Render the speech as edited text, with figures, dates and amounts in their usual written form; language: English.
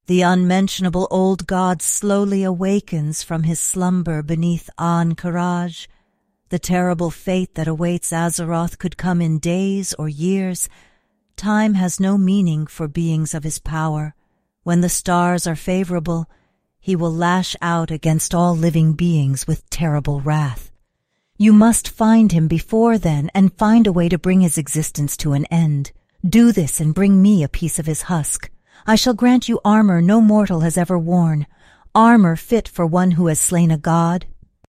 The unmentionable old god slowly awakens from his slumber beneath An-Karaj. The terrible fate that awaits Azeroth could come in days or years. Time has no meaning for beings of his power. When the stars are favorable, he will lash out against all living beings with terrible wrath. You must find him before then and find a way to bring his existence to an end. Do this and bring me a piece of his husk. I shall grant you armor no mortal has ever worn, armor fit for one who has slain a god,